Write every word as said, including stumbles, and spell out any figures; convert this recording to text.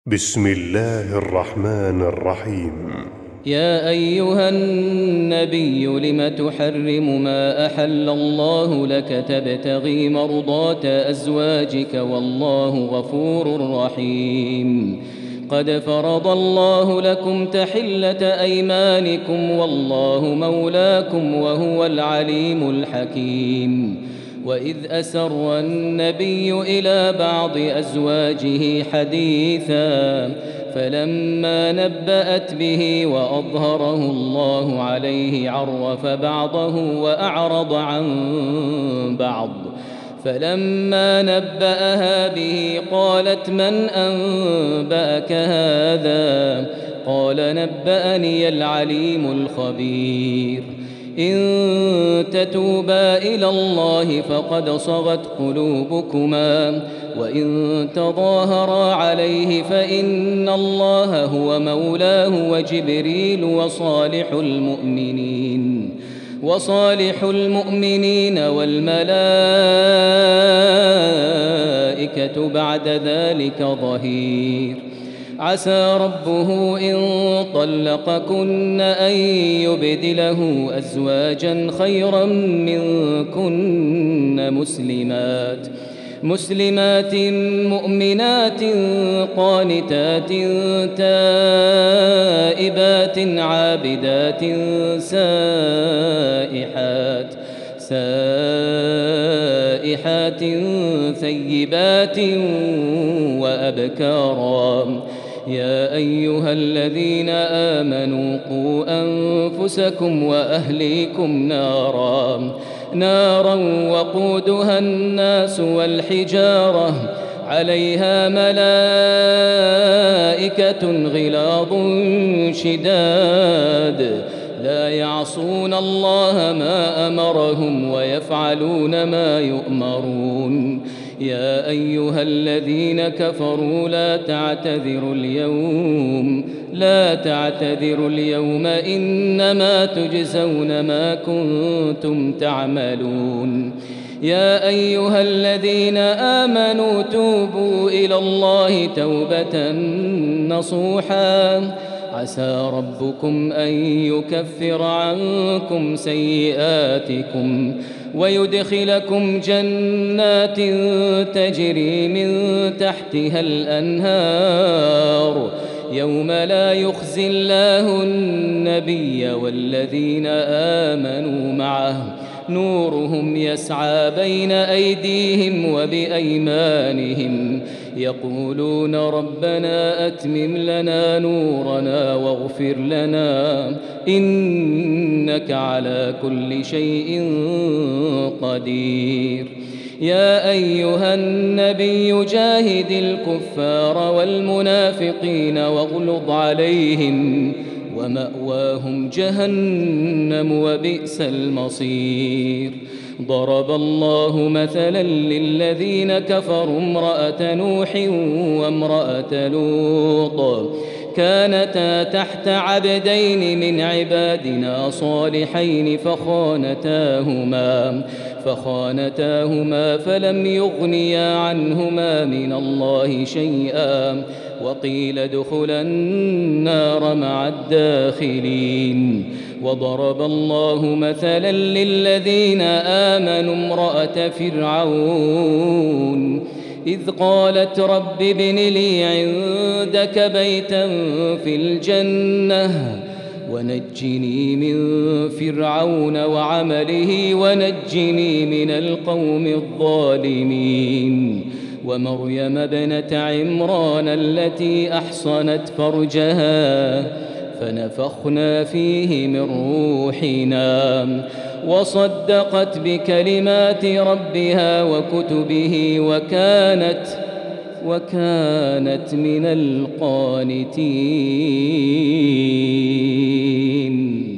بسم الله الرحمن الرحيم. يا أيها النبي لم تحرم ما أحل الله لك تبتغي مرضات أزواجك والله غفور رحيم. قد فرض الله لكم تحلة أيمانكم والله مولاكم وهو العليم الحكيم. وإذ أسر النبي إلى بعض أزواجه حديثا فلما نبأت به وأظهره الله عليه عرف بعضه وأعرض عن بعض. فلما نبأها به قالت من أنبأك هذا؟ قال نبأني العليم الخبير. إن تتوبا إلى الله فقد صغت قلوبكما وإن تظاهرا عليه فإن الله هو مولاه وجبريل وصالح المؤمنين وصالح المؤمنين والملائكة بعد ذلك ظهير. عسى ربه إن طلقكن أن يبدله أزواجا خيرا منكن مسلمات مسلمات مؤمنات قانتات تائبات عابدات سائحات سائحات ثيبات وأبكارا. يا أيها الذين آمنوا قوا أنفسكم وأهليكم نارا نارا وقودها الناس والحجارة عليها ملائكة غلاظ شداد لا يعصون الله ما أمرهم ويفعلون ما يؤمرون. يا أيها الذين كفروا لا تعتذروا اليوم لا تعتذروا اليوم إنما تجزون ما كنتم تعملون. يا أيها الذين آمنوا توبوا إلى الله توبة نصوحا عسى ربكم أن يكفر عنكم سيئاتكم ويدخلكم جنات تجري من تحتها الأنهار يوم لا يخزي الله النبي والذين آمنوا معه نورهم يسعى بين أيديهم وبأيمانهم يقولون ربنا أتمم لنا نورنا واغفر لنا إنك على كل شيء قدير. يا أيها النبي جاهد الكفار والمنافقين واغلظ عليهم ومأواهم جهنم وبئس المصير. ضرب الله مثلا للذين كفروا امرأة نوح وامرأة لوط كانتا تحت عبدين من عبادنا صالحين فخانتاهما فخانتاهما فلم يغنيا عنهما من الله شيئا وقيل ادخلا النار مع الداخلين. وضرب الله مثلا للذين آمنوا امرأة فرعون إذ قالت رب ابن لي عندك بيتا في الجنة ونجني من فرعون وعمله ونجني من القوم الظالمين. ومريم ابنة عمران التي أحصنت فرجها فنفخنا فيه من روحنا وصدقت بكلمات ربها وكتبه وكانت وكانت من القانتين.